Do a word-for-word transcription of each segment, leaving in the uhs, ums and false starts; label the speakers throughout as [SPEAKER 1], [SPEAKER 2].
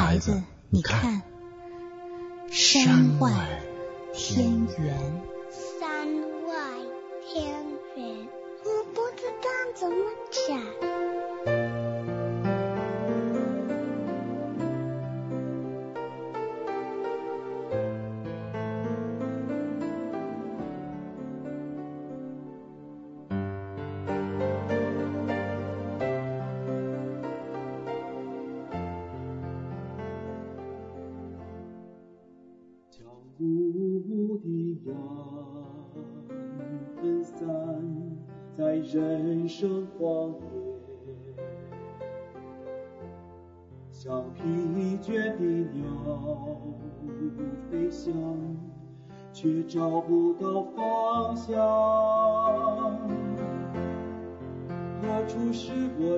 [SPEAKER 1] 孩子，你看，山外天远。
[SPEAKER 2] 山外天远，我不知道怎么讲。
[SPEAKER 3] 雾的阳分散在人生荒野，像疲倦的鸟飞翔，却找不到方向。何处是我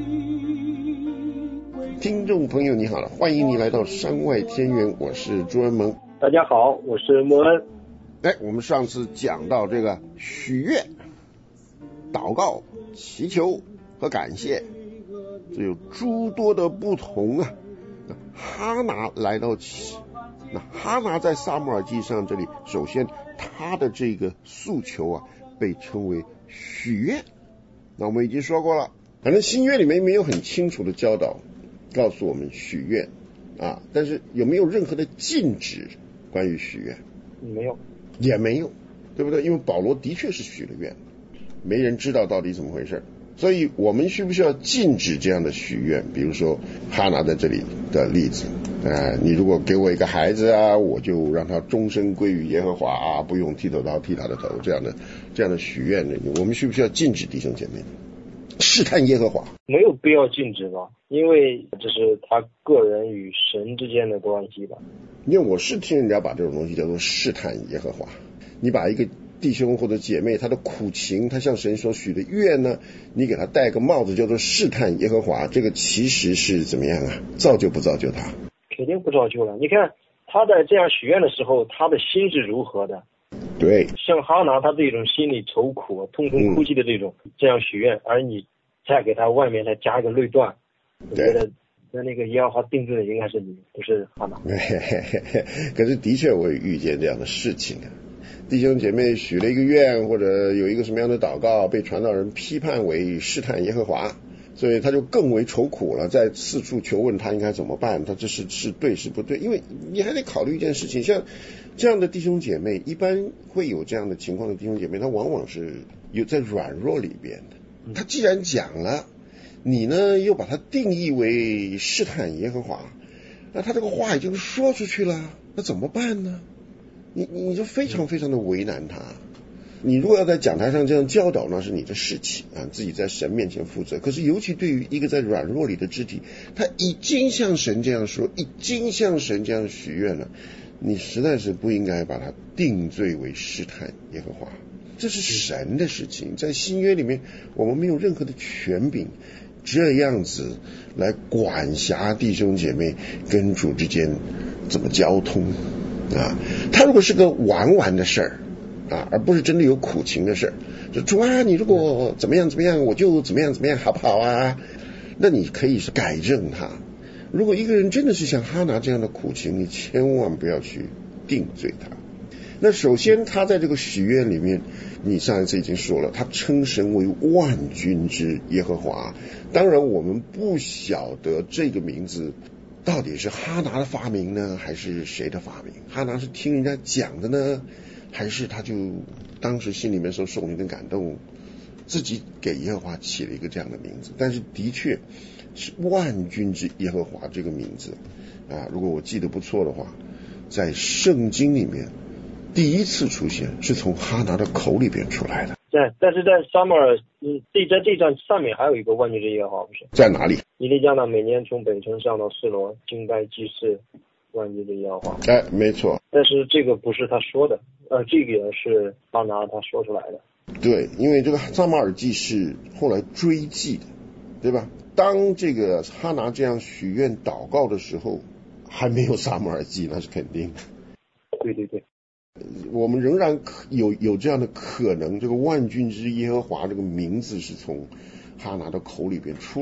[SPEAKER 3] 心？
[SPEAKER 4] 听众朋友你好了，欢迎你来到山外天远，我是朱文萌。
[SPEAKER 5] 大家好，我是莫恩。
[SPEAKER 4] 哎，我们上次讲到这个许愿、祷告、祈求和感谢，这有诸多的不同啊。哈拿来到起，那哈拿在撒母耳记上这里，首先他的这个诉求啊，被称为许愿。那我们已经说过了，反正新约里面没有很清楚的教导，告诉我们许愿啊，但是有没有任何的禁止？关于许愿
[SPEAKER 5] 没有，
[SPEAKER 4] 也没有，对不对？因为保罗的确是许了愿，没人知道到底怎么回事，所以我们需不需要禁止这样的许愿？比如说哈拿在这里的例子，呃，你如果给我一个孩子啊，我就让他终身归于耶和华啊，不用剃头刀剃他的头，这样的这样的许愿呢，我们需不需要禁止弟兄姐妹试探耶和华？
[SPEAKER 5] 没有必要禁止吧，因为这是他个人与神之间的关系吧。
[SPEAKER 4] 因为我是听人家把这种东西叫做试探耶和华，你把一个弟兄或者姐妹他的苦情，他向神所许的愿呢，你给他戴个帽子叫做试探耶和华，这个其实是怎么样啊？造就不造就他？
[SPEAKER 5] 肯定不造就了。你看他在这样许愿的时候，他的心是如何的？
[SPEAKER 4] 对，
[SPEAKER 5] 像哈拿他这种心里愁苦、痛痛哭泣的这种、嗯、这样许愿，而你再给他外面再加一个论断，我觉得那那个耶和华定罪的应该是你，不是哈拿。
[SPEAKER 4] 可是的确我也遇见这样的事情啊，弟兄姐妹许了一个愿，或者有一个什么样的祷告，被传道人批判为试探耶和华，所以他就更为愁苦了，在四处求问他应该怎么办，他这是是对是不对？因为你还得考虑一件事情，像这样的弟兄姐妹，一般会有这样的情况的弟兄姐妹，他往往是有在软弱里边的。他既然讲了，你呢又把它定义为试探耶和华，那他这个话已经说出去了，那怎么办呢？你你就非常非常的为难他。你如果要在讲台上这样教导，那是你的事情啊，自己在神面前负责。可是尤其对于一个在软弱里的肢体，他已经向神这样说，已经向神这样许愿了，你实在是不应该把他定罪为试探耶和华，这是神的事情。在新约里面，我们没有任何的权柄这样子来管辖弟兄姐妹跟主之间怎么交通啊。他如果是个玩玩的事儿啊，而不是真的有苦情的事儿，就主啊，你如果怎么样怎么样，我就怎么样怎么样，好不好啊？那你可以是改正他。如果一个人真的是像哈拿这样的苦情，你千万不要去定罪他。那首先他在这个许愿里面，你上一次已经说了，他称神为万军之耶和华。当然我们不晓得这个名字到底是哈拿的发明呢，还是谁的发明？哈拿是听人家讲的呢，还是他就当时心里面受受灵的感动，自己给耶和华起了一个这样的名字？但是的确是万军之耶和华这个名字啊，如果我记得不错的话，在圣经里面第一次出现是从哈拿的口里边出来的。
[SPEAKER 5] 对，但是在撒母耳，嗯，这在这段上面还有一个万军之耶和华，不是？
[SPEAKER 4] 在哪里？
[SPEAKER 5] 以利加拿每年从北城上到示罗，敬拜祭祀万军之耶和华。
[SPEAKER 4] 哎，没错。
[SPEAKER 5] 但是这个不是他说的，呃，这个也是哈拿他说出来的。
[SPEAKER 4] 对，因为这个撒母耳记是后来追记的，对吧？当这个哈拿这样许愿祷告的时候，还没有撒母耳记，那是肯定的。
[SPEAKER 5] 对对对。
[SPEAKER 4] 我们仍然有有这样的可能，这个万军之耶和华这个名字是从哈拿的口里边出来的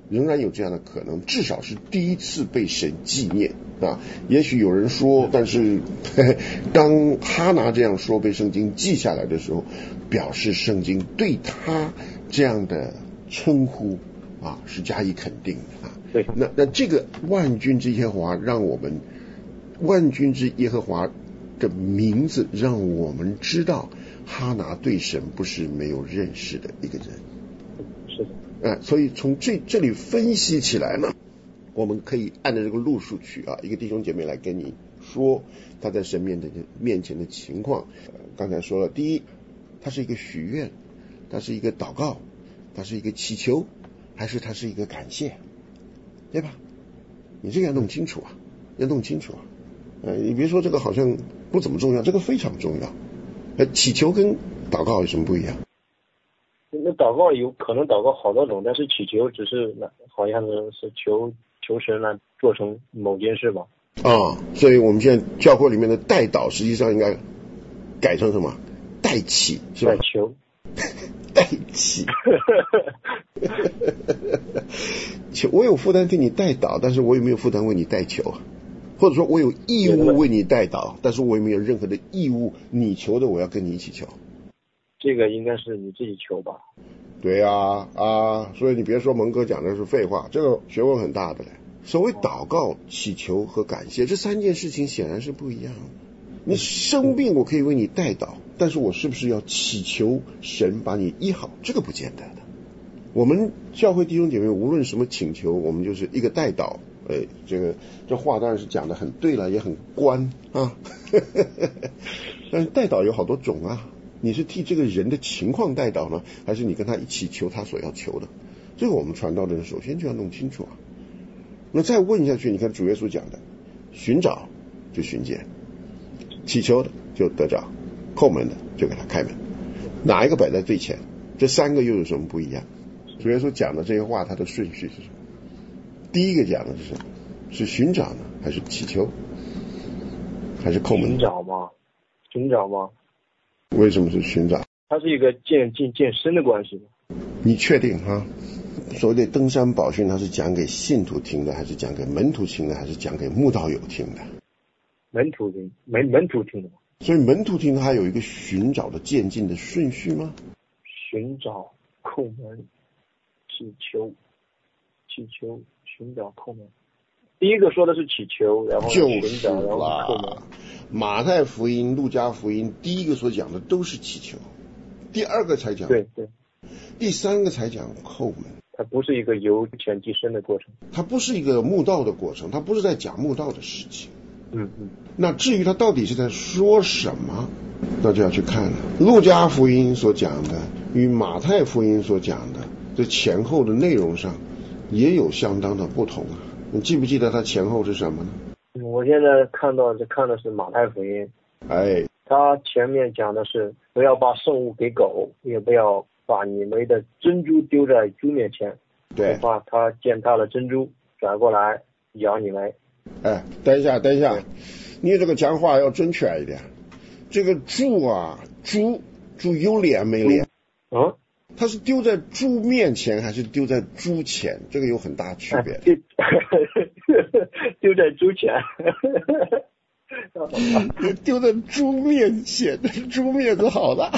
[SPEAKER 4] 仍然有这样的可能，至少是第一次被神纪念啊。也许有人说，但是呵呵当哈拿这样说被圣经记下来的时候，表示圣经对他这样的称呼啊是加以肯定的啊。
[SPEAKER 5] 对，
[SPEAKER 4] 那那这个万军之耶和华，让我们万军之耶和华的名字，让我们知道哈拿对神不是没有认识的一个人。
[SPEAKER 5] 是的。
[SPEAKER 4] 呃，所以从这这里分析起来呢，我们可以按照这个路数去啊，一个弟兄姐妹来跟你说他在神面的面前的情况。呃，刚才说了，第一，他是一个许愿，他是一个祷告，他是一个祈求，还是他是一个感谢，对吧？你这个要弄清楚啊，要弄清楚啊。呃，你别说这个好像不怎么重要，这个非常重要。呃，祈求跟祷告有什么不一样？
[SPEAKER 5] 那祷告有可能祷告好多种，但是祈求只是好像是是求求神来做成某件事吧。
[SPEAKER 4] 啊，所以我们现在教会里面的代祷实际上应该改成什么？代祈是吧？
[SPEAKER 5] 代求。
[SPEAKER 4] 代祈。求我有负担替你代祷，但是我有没有负担为你代求啊？或者说我有义务为你代祷，但是我也没有任何的义务，你求的我要跟你一起求。
[SPEAKER 5] 这个应该是你自己求吧？
[SPEAKER 4] 对啊啊，所以你别说蒙哥讲的是废话，这个学问很大的嘞。所谓祷告、祈求和感谢这三件事情显然是不一样的。你生病我可以为你代祷，但是我是不是要祈求神把你医好？这个不见得的。我们教会弟兄姐妹无论什么请求，我们就是一个代祷。哎，这个这话当然是讲的很对了，也很官啊。但是代祷有好多种啊。你是替这个人的情况代祷呢，还是你跟他一起求他所要求的？这个我们传道的人首先就要弄清楚啊。那再问下去，你看主耶稣讲的，寻找就寻见，祈求的就得着，叩门的就给他开门，哪一个摆在最前？这三个又有什么不一样？主耶稣讲的这些话，它的顺序是什么？第一个讲的是什么？是寻找呢，还是祈求，还是叩门？
[SPEAKER 5] 寻找吗？寻找吗？
[SPEAKER 4] 为什么是寻找？
[SPEAKER 5] 它是一个渐进渐深的关系。
[SPEAKER 4] 你确定哈？所谓的登山宝训，它是讲给信徒听的，还是讲给门徒听的，还是讲给慕道友听的？
[SPEAKER 5] 门徒听，门门徒听的。
[SPEAKER 4] 所以门徒听它有一个寻找的渐进的顺序吗？
[SPEAKER 5] 寻找、叩门、祈求、祈求、寻找、叩门。第一个说的是祈求，然后寻找，然后叩门。
[SPEAKER 4] 马太福音、路加福音第一个所讲的都是祈求，第二个才讲，
[SPEAKER 5] 对对，
[SPEAKER 4] 第三个才讲叩门。
[SPEAKER 5] 它不是一个由浅及深的过程，
[SPEAKER 4] 它不是一个慕道的过程，它不是在讲慕道的事情。
[SPEAKER 5] 嗯嗯。
[SPEAKER 4] 那至于他到底是在说什么，那就要去看了。路加福音所讲的与马太福音所讲的这前后的内容上也有相当的不同啊。你记不记得它前后是什么呢？
[SPEAKER 5] 我现在看到是看的是马太福音，
[SPEAKER 4] 哎，
[SPEAKER 5] 他前面讲的是不要把圣物给狗，也不要把你们的珍珠丢在猪面前，
[SPEAKER 4] 对，
[SPEAKER 5] 怕他践踏了珍珠，转过来咬你们。
[SPEAKER 4] 哎，等一下，等一下，你这个讲话要准确一点。这个猪啊，猪猪有脸没脸？
[SPEAKER 5] 嗯，
[SPEAKER 4] 它是丢在猪面前还是丢在猪前？这个有很大区别。
[SPEAKER 5] 丢丢在猪前。
[SPEAKER 4] 丢在猪面前，猪面子好大。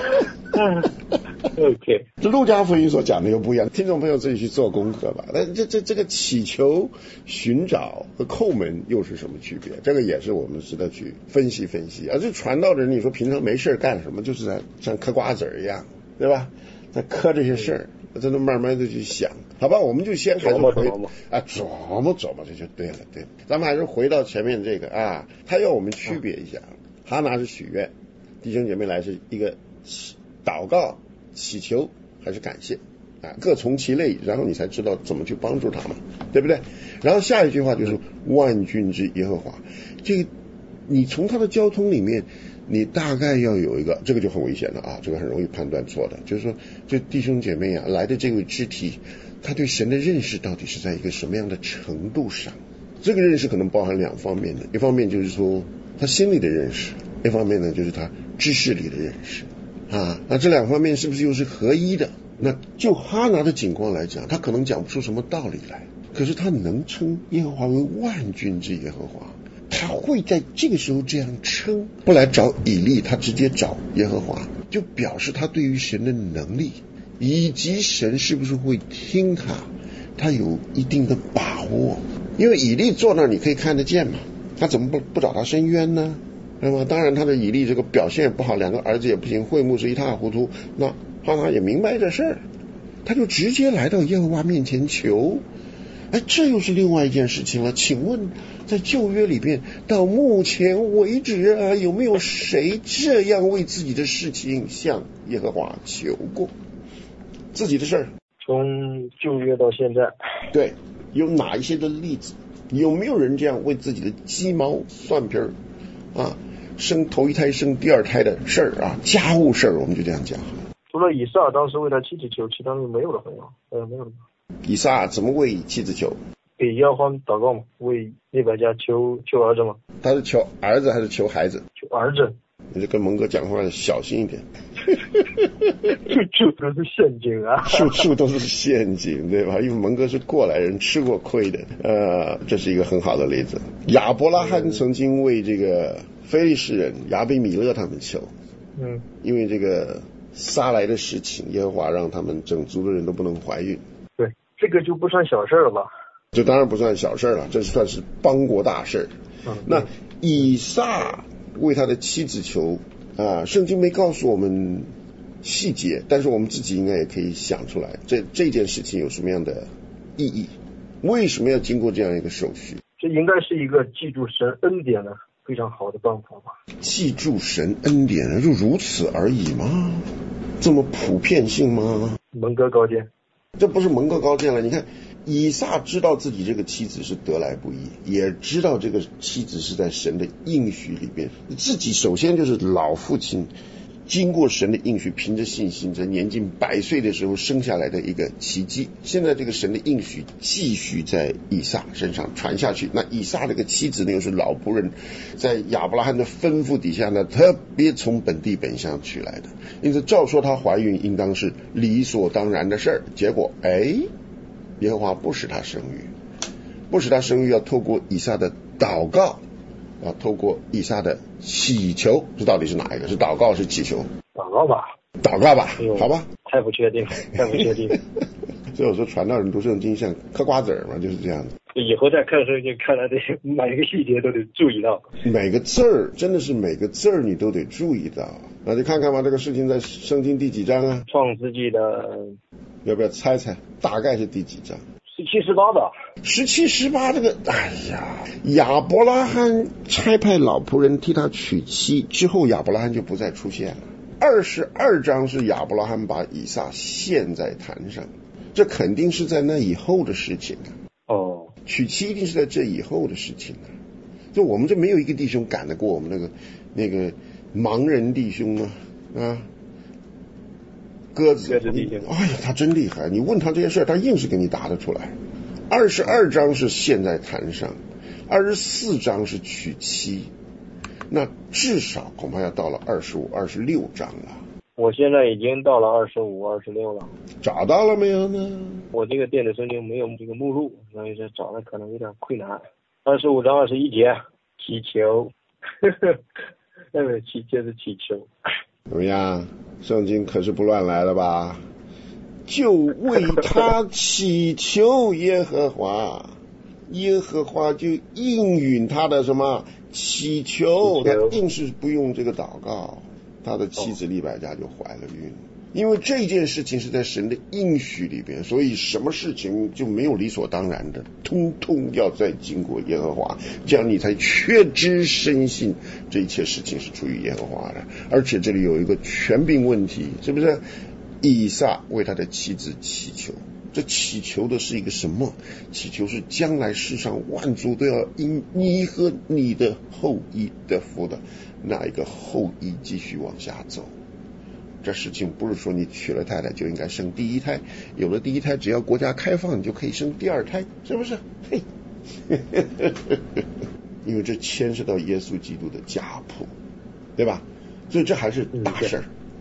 [SPEAKER 5] OK，
[SPEAKER 4] 这路加福音所讲的又不一样，听众朋友自己去做功课吧。那这这这个祈求、寻找和叩门又是什么区别？这个也是我们值得去分析分析。而这传道的人，你说平常没事干什么？就是在像嗑瓜子儿一样，对吧？在嗑这些事儿，真的慢慢的去想，好吧？我们就先还是回啊琢磨琢磨，这就对了，对了。咱们还是回到前面这个啊，他要我们区别一下，哈拿是许愿，弟兄姐妹来是一个祷告、祈求还是感谢啊，各从其类，然后你才知道怎么去帮助他们，对不对？然后下一句话就是万军之耶和华，这个你从他的交通里面。你大概要有一个，这个就很危险了啊，这个很容易判断错的，就是说这弟兄姐妹啊来的这位肢体，他对神的认识到底是在一个什么样的程度上？这个认识可能包含两方面的，一方面就是说他心里的认识，一方面呢就是他知识里的认识啊，那这两方面是不是又是合一的那就哈拿的境况来讲，他可能讲不出什么道理来，可是他能称耶和华为万军之耶和华，他会在这个时候这样称，不来找以利，他直接找耶和华，就表示他对于神的能力以及神是不是会听他，他有一定的把握。因为以利坐那你可以看得见嘛，他怎么不不找他申冤呢？那么当然他的以利这个表现不好，两个儿子也不行，会幕是一塌糊涂，那哈拿也明白这事儿，他就直接来到耶和华面前求。哎，这又是另外一件事情了。请问在旧约里边到目前为止啊，有没有谁这样为自己的事情向耶和华求过自己的事儿？
[SPEAKER 5] 从旧约到现在，
[SPEAKER 4] 对，有哪一些的例子？有没有人这样为自己的鸡毛蒜皮儿啊，生头一胎生第二胎的事儿啊，家务事儿，我们就这样讲。
[SPEAKER 5] 除了以撒当时为他妻子求，其他人没有了，好像呃没有了。
[SPEAKER 4] 以撒怎么为妻子求？
[SPEAKER 5] 给耶和华祷告嘛，为利百加求求儿子嘛。
[SPEAKER 4] 他是求儿子还是求孩子？
[SPEAKER 5] 求儿子。
[SPEAKER 4] 你就跟蒙哥讲话小心一点。
[SPEAKER 5] 处处都是陷阱啊！
[SPEAKER 4] 处处都是陷阱，对吧？因为蒙哥是过来人，吃过亏的。呃，这是一个很好的例子。亚伯拉罕曾经为这个非利士人亚比米勒他们求，
[SPEAKER 5] 嗯，
[SPEAKER 4] 因为这个撒来的事情，耶和华让他们整族的人都不能怀孕。
[SPEAKER 5] 对，这个就不算小事了吧？
[SPEAKER 4] 这当然不算小事了，这算是邦国大事。
[SPEAKER 5] 嗯，
[SPEAKER 4] 那以撒为他的妻子求啊，圣经没告诉我们细节，但是我们自己应该也可以想出来，这这件事情有什么样的意义？为什么要经过这样一个手续？
[SPEAKER 5] 这应该是一个记住神恩典的非常好的办法吧？
[SPEAKER 4] 记住神恩典就如此而已吗？这么普遍性吗？
[SPEAKER 5] 蒙哥高见，
[SPEAKER 4] 这不是蒙哥高见了。你看以撒知道自己这个妻子是得来不易，也知道这个妻子是在神的应许里边，自己首先就是老父亲经过神的应许，凭着信心在年近百岁的时候生下来的一个奇迹。现在这个神的应许继续在以撒身上传下去。那以撒这个妻子呢，又是老仆人，在亚伯拉罕的吩咐底下呢，特别从本地本乡取来的，因此照说她怀孕应当是理所当然的事儿。结果哎，耶和华不使她生育，不使她生育，要透过以撒的祷告，要透过以撒的祈求，这到底是哪一个？是祷告是祈求？
[SPEAKER 5] 祷告吧，
[SPEAKER 4] 祷告吧，好吧。
[SPEAKER 5] 太不确定，太不确定。
[SPEAKER 4] 所以我说传道人读圣经像嗑瓜子儿嘛，就是这样子。
[SPEAKER 5] 以后再看圣经，看来得每个细节都得注意到，
[SPEAKER 4] 每个字儿真的是每个字儿你都得注意到。那就看看吧，这个事情在圣经第几章啊？
[SPEAKER 5] 创世纪的，
[SPEAKER 4] 要不要猜猜？大概是第几章？
[SPEAKER 5] 十七十八吧。
[SPEAKER 4] 十七十八这个，哎呀，亚伯拉罕差派老仆人替他娶妻之后，亚伯拉罕就不再出现了。二十二章是亚伯拉罕把以撒献在坛上，这肯定是在那以后的事情啊。
[SPEAKER 5] 哦，
[SPEAKER 4] 娶妻一定是在这以后的事情啊。就我们这没有一个弟兄赶得过我们那个那个盲人弟兄啊啊，鸽子弟兄，哎呀，他真厉害！你问他这些事儿，他硬是给你答得出来。二十二章是献在坛上，二十四章是娶妻，那至少恐怕要到了二十五、二十六章了。
[SPEAKER 5] 我现在已经到了二十五、二十六了。
[SPEAKER 4] 找到了没有呢？
[SPEAKER 5] 我这个电子圣经没有这个目录，所以说找的可能有点困难。二十五章二十一节，祈求，呵呵，那个祈接着祈求。
[SPEAKER 4] 怎么样？圣经可是不乱来了吧？就为他祈求耶和华，耶和华就应允他的什么祈求，他硬是不用这个祷告，他的妻子利百加就怀了孕。因为这件事情是在神的应许里边，所以什么事情就没有理所当然的，通通要再经过耶和华，这样你才确知深信这一切事情是出于耶和华的。而且这里有一个权柄问题，是不是？以撒为他的妻子祈求，这祈求的是一个什么？祈求是将来世上万族都要因你和你的后裔得福的那一个后裔继续往下走。这事情不是说你娶了太太就应该生第一胎，有了第一胎只要国家开放你就可以生第二胎，是不是？嘿，因为这牵涉到耶稣基督的家谱，对吧？所以这还是大事儿，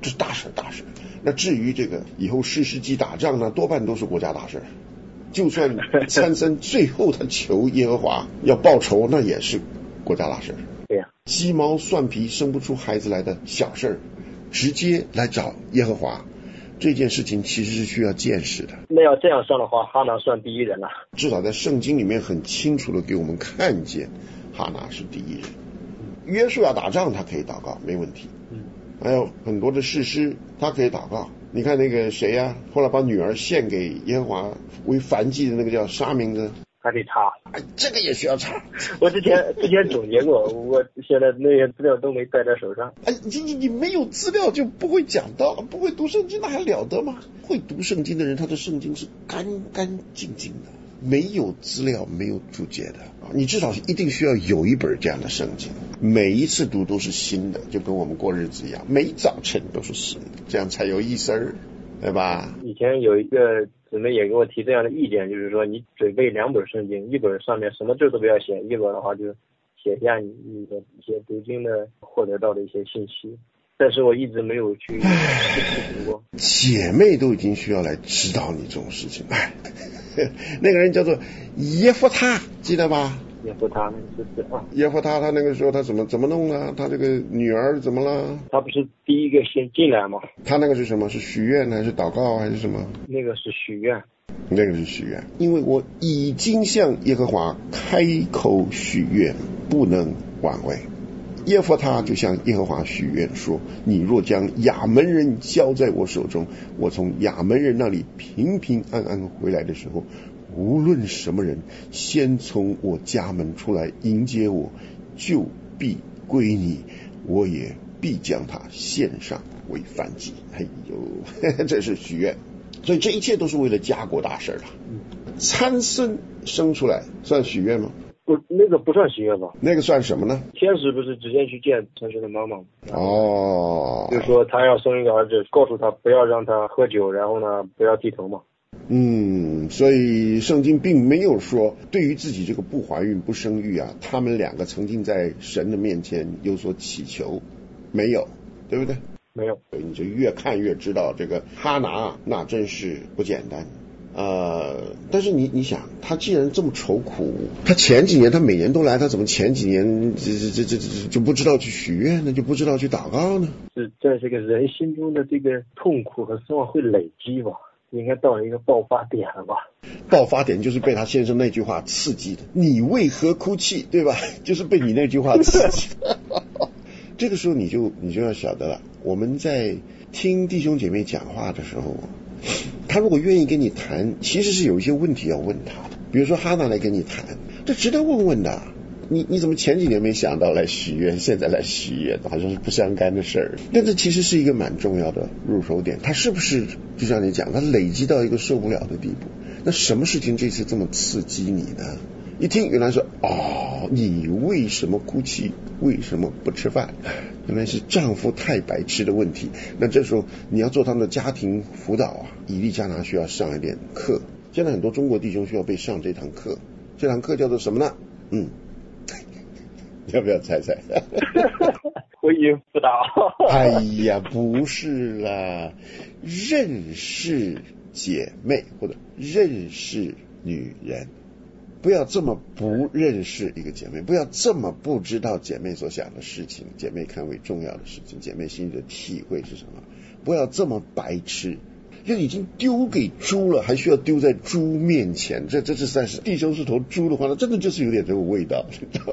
[SPEAKER 4] 这是大事大事。那至于这个以后士师记打仗呢，多半都是国家大事。就算参孙最后他求耶和华要报仇，那也是国家大事。
[SPEAKER 5] 对呀、啊，
[SPEAKER 4] 鸡毛蒜皮生不出孩子来的小事，直接来找耶和华，这件事情其实是需要见识的。
[SPEAKER 5] 那要这样算的话，哈拿算第一人了。
[SPEAKER 4] 至少在圣经里面很清楚的给我们看见，哈拿是第一人。约书亚打仗他可以祷告，没问题。
[SPEAKER 5] 嗯，
[SPEAKER 4] 还有很多的士师他可以祷告。你看那个谁呀、啊，后来把女儿献给耶和华为燔祭的那个叫啥名字？
[SPEAKER 5] 还得查。
[SPEAKER 4] 哎，这个也需要查。
[SPEAKER 5] 我之前之前总结过，我现在那些资料都没带在手上。
[SPEAKER 4] 哎，你你你没有资料就不会讲道，不会读圣经那还了得吗？会读圣经的人，他的圣经是干干净净的，没有资料，没有注解的。你至少一定需要有一本这样的圣经，每一次读都是新的，就跟我们过日子一样，每早晨都是新的，这样才有意思儿，对吧？
[SPEAKER 5] 以前有一个姊妹也给我提这样的意见，就是说你准备两本圣经，一本上面什么字都不要写，一本的话就写下你你的一些读经的获得到的一些信息。但是我一直没有去读过。
[SPEAKER 4] 姐妹都已经需要来指导你这种事情。哎，那个人叫做耶弗他，记得吧？
[SPEAKER 5] 耶弗他那个是啊。
[SPEAKER 4] 耶弗他他那个时候他怎么怎么弄呢？他这个女儿怎么了？
[SPEAKER 5] 他不是第一个先进来吗？
[SPEAKER 4] 他那个是什么？是许愿还是祷告还是什么？
[SPEAKER 5] 那个是许愿。
[SPEAKER 4] 那个是许愿，因为我已经向耶和华开口许愿，不能挽回。耶弗他就向耶和华许愿说，你若将亚门人交在我手中，我从亚门人那里平平安安回来的时候，无论什么人先从我家门出来迎接我，就必归你，我也必将他献上为燔祭。哎呦，这是许愿。所以这一切都是为了家国大事了。参孙生出来算许愿吗？
[SPEAKER 5] 不，那个不算许愿吧？
[SPEAKER 4] 那个算什么呢？
[SPEAKER 5] 天使不是直接去见参孙的妈妈吗？
[SPEAKER 4] 哦，
[SPEAKER 5] 就是说他要生一个儿子，告诉他不要让他喝酒，然后呢不要剃头嘛。
[SPEAKER 4] 嗯，所以圣经并没有说对于自己这个不怀孕不生育啊，他们两个曾经在神的面前有所祈求，没有，对不对？
[SPEAKER 5] 没有。
[SPEAKER 4] 你就越看越知道这个哈拿那真是不简单。呃，但是你你想，他既然这么愁苦，他前几年他每年都来，他怎么前几年这这这这这就不知道去许愿呢？就不知道去祷告呢？
[SPEAKER 5] 是在这个人心中的这个痛苦和失望会累积吧，应该到了一个爆发点了吧？
[SPEAKER 4] 爆发点就是被他先生那句话刺激的，你为何哭泣，对吧？就是被你那句话刺激的。这个时候你就你就要晓得了，我们在听弟兄姐妹讲话的时候，他如果愿意跟你谈，其实是有一些问题要问他的。比如说哈拿来跟你谈，这值得问问的。你你怎么前几年没想到来许愿，现在来许愿，好像是不相干的事儿。但这其实是一个蛮重要的入手点，他是不是就像你讲，他累积到一个受不了的地步？那什么事情这次这么刺激你呢？一听原来说，哦，你为什么哭泣？为什么不吃饭？原来是丈夫太白痴的问题。那这时候你要做他们的家庭辅导啊，以利加拿需要上一点课。现在很多中国弟兄需要被上这堂课，这堂课叫做什么呢？嗯，要不要猜猜？
[SPEAKER 5] 婚姻辅导。
[SPEAKER 4] 哎呀，不是啦，认识姐妹或者认识女人。不要这么不认识一个姐妹，不要这么不知道姐妹所想的事情，姐妹看为重要的事情，姐妹心里的体会是什么。不要这么白痴，就已经丢给猪了，还需要丢在猪面前，这这这算是弟兄是头猪的话，那真的就是有点这个味道。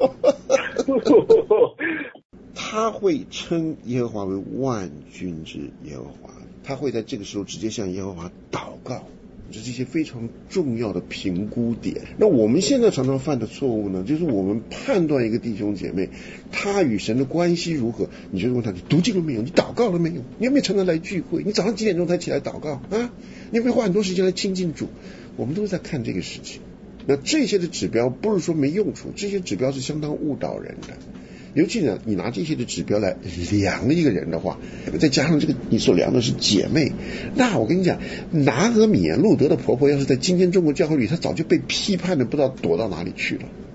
[SPEAKER 4] 他会称耶和华为万军之耶和华，他会在这个时候直接向耶和华祷告。这是一些非常重要的评估点。那我们现在常常犯的错误呢，就是我们判断一个弟兄姐妹他与神的关系如何，你就问他，你读经了没有？你祷告了没有？你有没有常常来聚会？你早上几点钟才起来祷告啊？你有没有花很多时间来亲近主？我们都在看这个事情。那这些的指标不是说没用处，这些指标是相当误导人的。尤其呢，你拿这些的指标来量一个人的话，再加上这个你所量的是姐妹，那我跟你讲，拿俄米亚路德的婆婆要是在今天中国教会里，她早就被批判的不知道躲到哪里去了。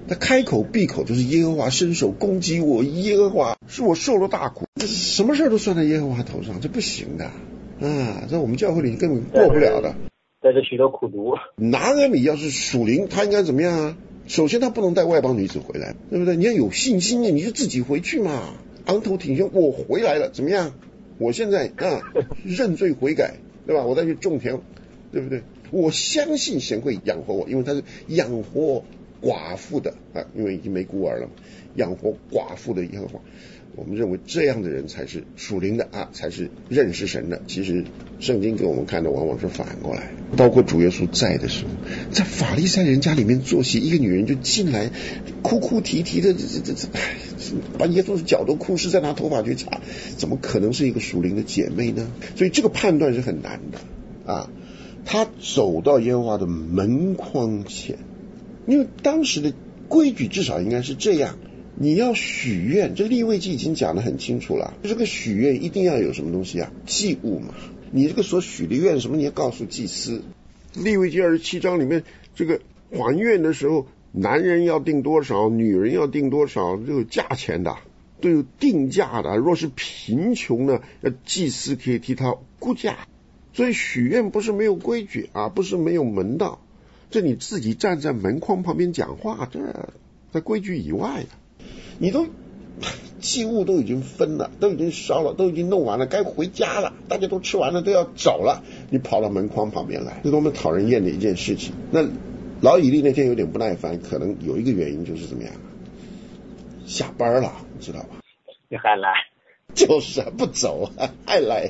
[SPEAKER 4] 他开口闭口就是耶和华伸手攻击我，耶和华是我受了大苦，这什么事都算在耶和华头上，这不行的啊！在我们教会里根本过不了的，
[SPEAKER 5] 带着许多苦毒。
[SPEAKER 4] 拿俄米要是属灵，他应该怎么样啊？首先他不能带外邦女子回来，对不对？你要有信心的，你就自己回去嘛，昂头挺胸，我回来了，怎么样？我现在啊认罪悔改，对吧？我再去种田，对不对？我相信神会养活我，因为他是养活寡妇的啊，因为已经没孤儿了嘛，养活寡妇的耶和华。我们认为这样的人才是属灵的啊，才是认识神的。其实圣经给我们看的往往是反过来，包括主耶稣在的时候，在法利赛人家里面坐席，一个女人就进来，哭哭啼啼的，这这这，把耶稣的脚都哭湿，再拿头发去擦，怎么可能是一个属灵的姐妹呢？所以这个判断是很难的啊。她走到耶和华的门框前，因为当时的规矩至少应该是这样。你要许愿，这利未记已经讲得很清楚了，这个许愿一定要有什么东西啊？祭物嘛。你这个所许的愿什么，你要告诉祭司。利未记二十七章里面，这个还愿的时候，男人要定多少，女人要定多少，都有价钱的，都有定价的。若是贫穷呢，祭司可以替他估价。所以许愿不是没有规矩啊，不是没有门道。这你自己站在门框旁边讲话，这在规矩以外的。你都祭物都已经分了，都已经烧了，都已经弄完了，该回家了，大家都吃完了，都要走了，你跑到门框旁边来，这多么讨人厌的一件事情。那老以利那天有点不耐烦，可能有一个原因就是怎么样，下班了，你知道吧？
[SPEAKER 5] 你还来？
[SPEAKER 4] 就是啊，不走啊，还来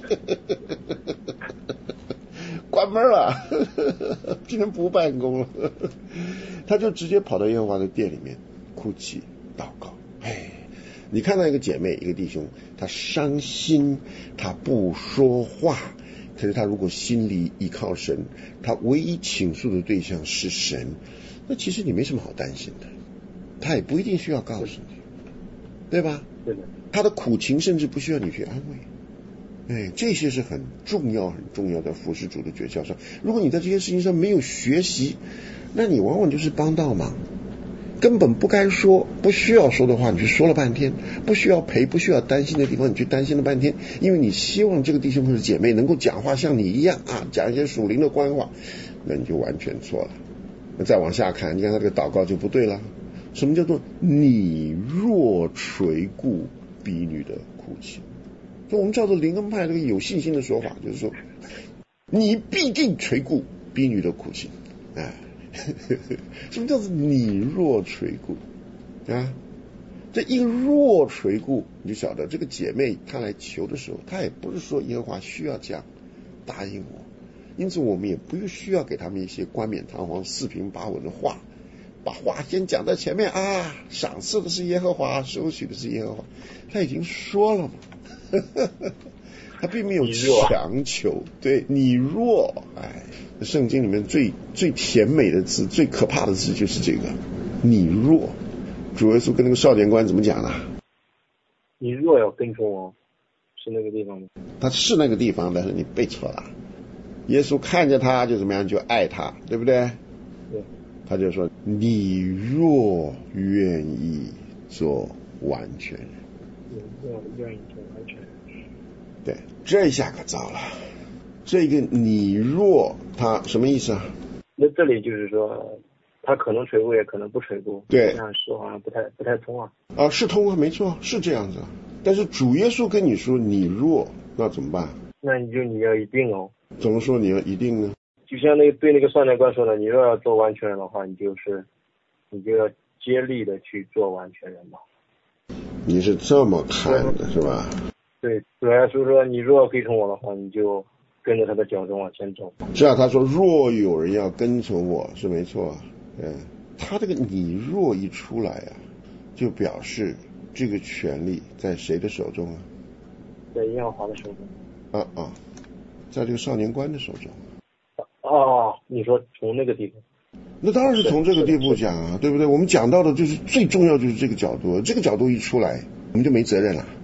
[SPEAKER 4] 关门了今天不办公了他就直接跑到耶和华的殿里面哭泣祷告。哎，你看到一个姐妹一个弟兄，他伤心，他不说话，可是他如果心里依靠神，他唯一倾诉的对象是神，那其实你没什么好担心的，他也不一定需要告诉你，对吧？
[SPEAKER 5] 对的，
[SPEAKER 4] 他的苦情甚至不需要你去安慰。哎，这些是很重要很重要的服侍主的诀窍上。如果你在这些事情上没有学习，那你往往就是帮倒忙，根本不该说不需要说的话你去说了半天，不需要陪不需要担心的地方你去担心了半天，因为你希望这个弟兄或者姐妹能够讲话像你一样啊，讲一些属灵的官话，那你就完全错了。那再往下看，你看他这个祷告就不对了。什么叫做你若垂顾婢女的哭泣？就我们叫做灵恩派这个有信心的说法，就是说你必定垂顾婢女的哭泣。哎，什么叫做你若垂顾啊？这一个若垂顾，你就晓得这个姐妹她来求的时候，她也不是说耶和华需要这样答应我，因此我们也不需要给他们一些冠冕堂皇四平八稳的话，把话先讲在前面啊，赏赐的是耶和华，收取的是耶和华，他已经说了嘛他并没有强求，对你若，哎，圣经里面最最甜美的字，最可怕的字就是这个你若。主耶稣跟那个少年官怎么讲呢？
[SPEAKER 5] 你若要跟从我，是那个地方吗？
[SPEAKER 4] 他是那个地方，但是你背错了。耶稣看着他就怎么样，就爱他，对不对？
[SPEAKER 5] 对。
[SPEAKER 4] 他就说你若愿意做完全人，
[SPEAKER 5] 你若愿意做完全人。
[SPEAKER 4] 对，这下可糟了。这个你若他什么意思啊？
[SPEAKER 5] 那这里就是说他可能垂顾也可能不垂顾，
[SPEAKER 4] 对，
[SPEAKER 5] 这样说好像不太不太通啊。
[SPEAKER 4] 啊，是通啊，没错，是这样子。但是主耶稣跟你说你若，那怎么办？
[SPEAKER 5] 那你就你要一定哦。
[SPEAKER 4] 怎么说你要一定呢？
[SPEAKER 5] 就像那个对那个少年官说的，你若要做完全人的话，你就是你就要接力的去做完全人嘛。
[SPEAKER 4] 你是这么看的是吧？
[SPEAKER 5] 对，主要是说你若跟从我的话，你就跟着他的脚踪往前走。
[SPEAKER 4] 是啊，他说若有人要跟从我，是没错。嗯，他这个你若一出来啊，就表示这个权力在谁的手中啊？
[SPEAKER 5] 在耶和华的手中。
[SPEAKER 4] 啊啊，在这个少年官的手中。
[SPEAKER 5] 哦，你说从那个地方？
[SPEAKER 4] 那当然是从这个地步讲啊，对不对？我们讲到的就是最重要就是这个角度，这个角度一出来，我们就没责任了。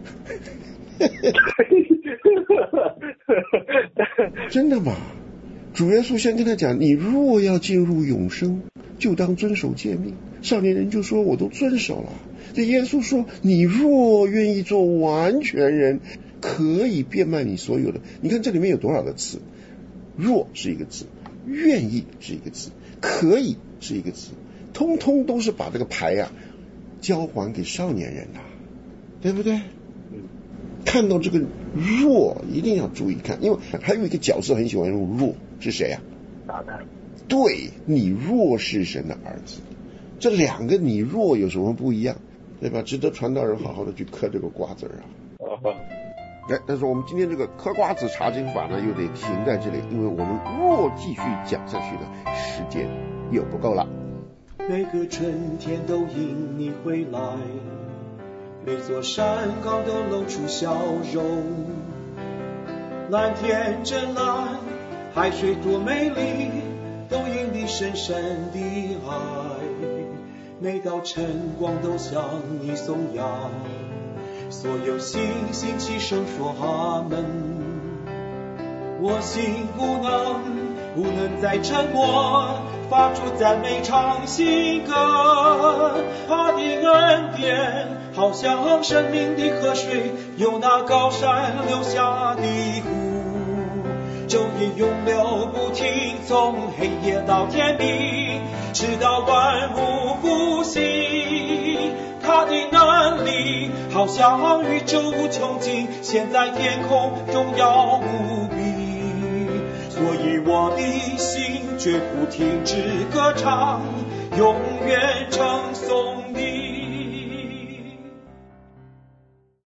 [SPEAKER 4] 真的吗？主耶稣先跟他讲，你若要进入永生， 就当遵守诫命。少年人就说我都遵守了。这耶稣说你若愿意做完全人，可以变卖你所有的。你看这里面有多少个字？若是一个字，愿意是一个字，可以是一个字，通通都是把这个牌啊交还给少年人啊，对不对？看到这个若一定要注意看，因为还有一个角色很喜欢用若，是谁啊？
[SPEAKER 5] 撒旦。对，
[SPEAKER 4] 你若是神的儿子。这两个你若有什么不一样，对吧？值得传道人好好的去嗑这个瓜子啊。哎，但是我们今天这个嗑瓜子查经法呢，又得停在这里，因为我们若继续讲下去呢，时间又不够了。
[SPEAKER 3] 每个春天都因你回来，每座山岗都露出笑容，蓝天真蓝，海水多美丽，都因你深深的爱。每道晨光都向你颂扬，所有星星齐声说阿门。我心不能不能再沉默，发出赞美唱新歌。他的恩典好像生命的河水，由那高山流下的湖，昼夜永流不停，从黑夜到天明，直到万物复兴。他的能力好像宇宙无穷尽，现在天空荣耀无比。所以我的心绝不停止歌唱，永远称颂你。